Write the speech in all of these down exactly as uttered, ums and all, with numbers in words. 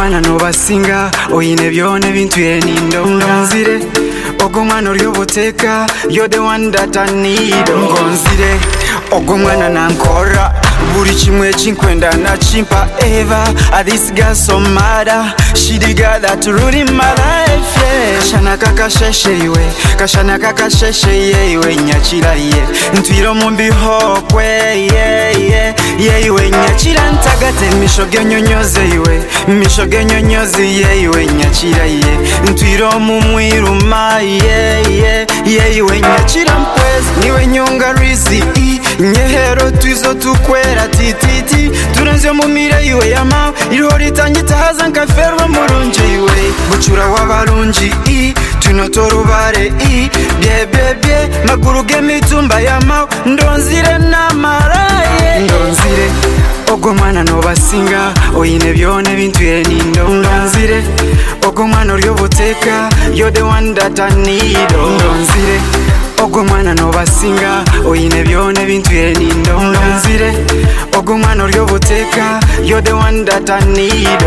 mwana no basinga oyine byone bintwire nindonzire ogo mwana oryo buteka you're the one that I need ngonzire ogo mwana nankora buri kimwe chinkwenda na chimpa eva this girl so mad she the girl that rule in my life yeah. Kashana kakasheshe iwe kashana kakasheshe iwe nyakira ye ntwiro mu mbihokwe yeah yeah yeah iwe nyakira ntagate mishoge nyonyoze iwe mishoge nyonyoze iwe nyakira ye ntwiro mu mwiruma yeah yeah yeah iwe nyakira mpwezi niwe nyonga rizi nyehero twizo tukwera tititi turenze mu mire iwe yama iriho ritanyita haza nkaferwa murunje iwe bucura w'abarunji i tunotorubare i bye bye bye maguru gemitumba yama ndonzire namaraye ndonzire ogo mwana no basinga oyine byone bintwire nindonzire ogo mwana oryo buteka you're the one that I need ndonzire ogo mwana no basinga oyine byone bintwire nindonzire ogo mwana oryo buteka you're the one that I need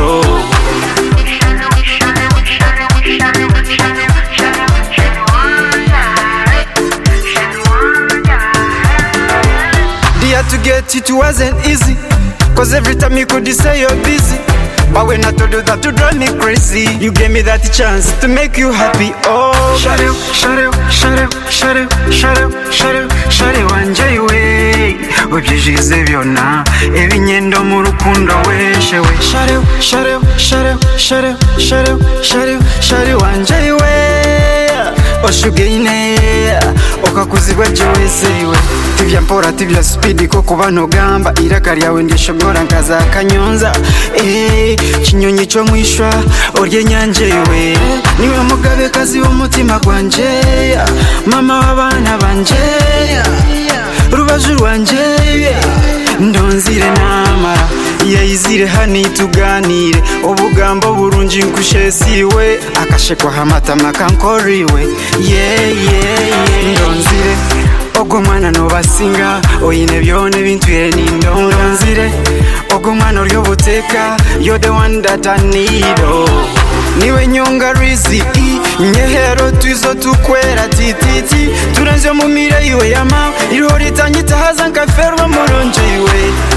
Dear, to get it wasn't easy, cause every time you could say you're busy. But when I told you that to drive me crazy, you gave me that chance to make you happy. Oh, shut up, shut up, shut up, shut up, shut up, shut up, shut up, wanje we ubyishize byona ebinyendo mu rukundo weshe we. Shut up, shut up, shut up, shut up, shut up, shut up, shut up, wanje we oshugeine okakuzibwa jowese iwe tivya mpora tivya speed ko kubano gamba iraka lyawe ndishogora nkaza kanyonza eh kinyonyi cyo mwishwa orye nyanje iwe niwe mugabe kazi w'umutima gwanje mama w'abana banje rubaju rwanje ndonzire namara yayizire hani tuganire obugambo burungi nkushesiwe akashekwa hamatama kankoriwe yeah yeah yeah ndonzire ogo mwana no basinga oyine byone bintwire nindonzire ogo mwana oryo buteka you're the one that I need niwe nyonga rizi nyehero twizo tukwera tititi turenze mu mire iwe yama iriho ritanyita haza nkaferwa murunje iwe